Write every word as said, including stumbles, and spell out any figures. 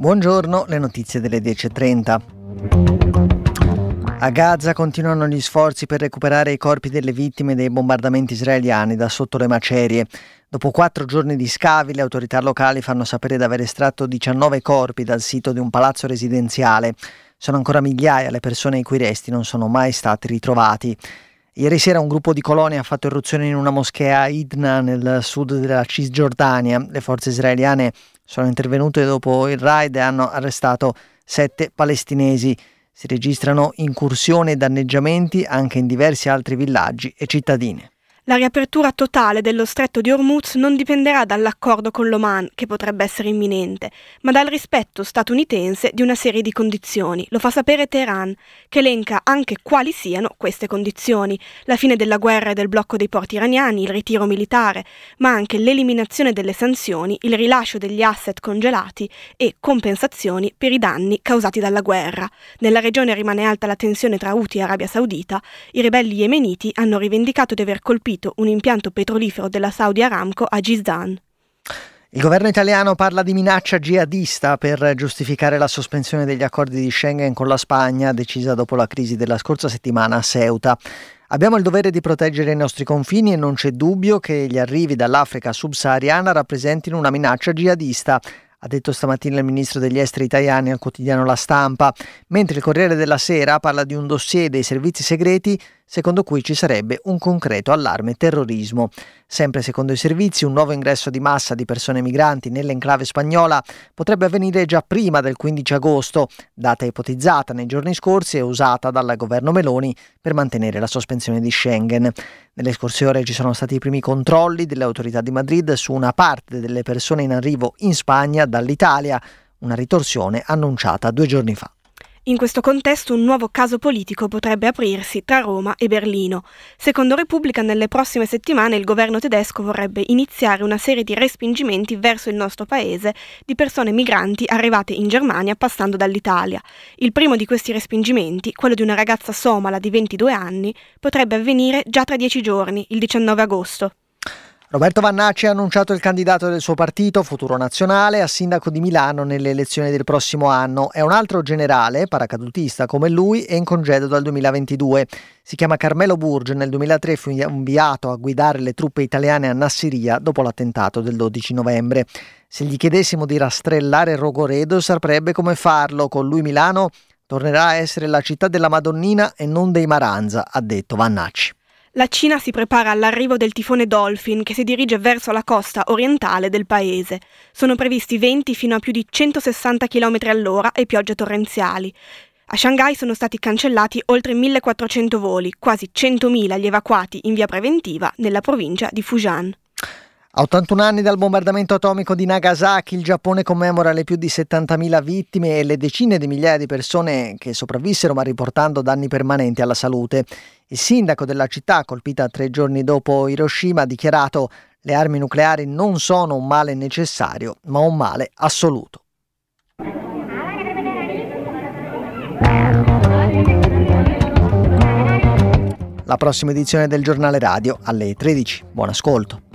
Buongiorno, le notizie delle dieci e trenta. A Gaza continuano gli sforzi per recuperare i corpi delle vittime dei bombardamenti israeliani da sotto le macerie. Dopo quattro giorni di scavi, le autorità locali fanno sapere di aver estratto diciannove corpi dal sito di un palazzo residenziale. Sono ancora migliaia le persone i cui resti non sono mai stati ritrovati. Ieri sera un gruppo di coloni ha fatto irruzione in una moschea a Idna, nel sud della Cisgiordania. Le forze israeliane sono intervenute dopo il raid e hanno arrestato sette palestinesi. Si registrano incursioni e danneggiamenti anche in diversi altri villaggi e cittadine. La riapertura totale dello stretto di Hormuz non dipenderà dall'accordo con l'Oman, che potrebbe essere imminente, ma dal rispetto statunitense di una serie di condizioni. Lo fa sapere Teheran, che elenca anche quali siano queste condizioni: la fine della guerra e del blocco dei porti iraniani, il ritiro militare, ma anche l'eliminazione delle sanzioni, il rilascio degli asset congelati e compensazioni per i danni causati dalla guerra. Nella regione rimane alta la tensione tra Houthi e Arabia Saudita. I ribelli yemeniti hanno rivendicato di aver colpito un impianto petrolifero della Saudi Aramco a Jizan. Il governo italiano parla di minaccia jihadista per giustificare la sospensione degli accordi di Schengen con la Spagna, decisa dopo la crisi della scorsa settimana a Ceuta. Abbiamo il dovere di proteggere i nostri confini e non c'è dubbio che gli arrivi dall'Africa subsahariana rappresentino una minaccia jihadista, ha detto stamattina il ministro degli esteri italiani al quotidiano La Stampa, mentre il Corriere della Sera parla di un dossier dei servizi segreti secondo cui ci sarebbe un concreto allarme terrorismo. Sempre secondo i servizi, un nuovo ingresso di massa di persone migranti nell'enclave spagnola potrebbe avvenire già prima del quindici agosto, data ipotizzata nei giorni scorsi e usata dal governo Meloni per mantenere la sospensione di Schengen. Nelle scorse ore ci sono stati i primi controlli delle autorità di Madrid su una parte delle persone in arrivo in Spagna dall'Italia, una ritorsione annunciata due giorni fa. In questo contesto un nuovo caso politico potrebbe aprirsi tra Roma e Berlino. Secondo Repubblica, nelle prossime settimane il governo tedesco vorrebbe iniziare una serie di respingimenti verso il nostro paese di persone migranti arrivate in Germania passando dall'Italia. Il primo di questi respingimenti, quello di una ragazza somala di ventidue anni, potrebbe avvenire già tra dieci giorni, il diciannove agosto. Roberto Vannacci ha annunciato il candidato del suo partito, Futuro Nazionale, a sindaco di Milano nelle elezioni del prossimo anno. È un altro generale, paracadutista come lui, e in congedo dal duemilaventidue. Si chiama Carmelo Burge, nel duemilatré fu inviato a guidare le truppe italiane a Nassiriya dopo l'attentato del dodici novembre. Se gli chiedessimo di rastrellare Rogoredo saprebbe come farlo. Con lui Milano tornerà a essere la città della Madonnina e non dei Maranza, ha detto Vannacci. La Cina si prepara all'arrivo del tifone Dolphin che si dirige verso la costa orientale del paese. Sono previsti venti fino a più di centosessanta chilometri all'ora e piogge torrenziali. A Shanghai sono stati cancellati oltre millequattrocento voli, quasi centomila gli evacuati in via preventiva nella provincia di Fujian. A ottantuno anni dal bombardamento atomico di Nagasaki, il Giappone commemora le più di settantamila vittime e le decine di migliaia di persone che sopravvissero ma riportando danni permanenti alla salute. Il sindaco della città, colpita tre giorni dopo Hiroshima, ha dichiarato: le armi nucleari non sono un male necessario, ma un male assoluto. La prossima edizione del Giornale Radio alle tredici. Buon ascolto.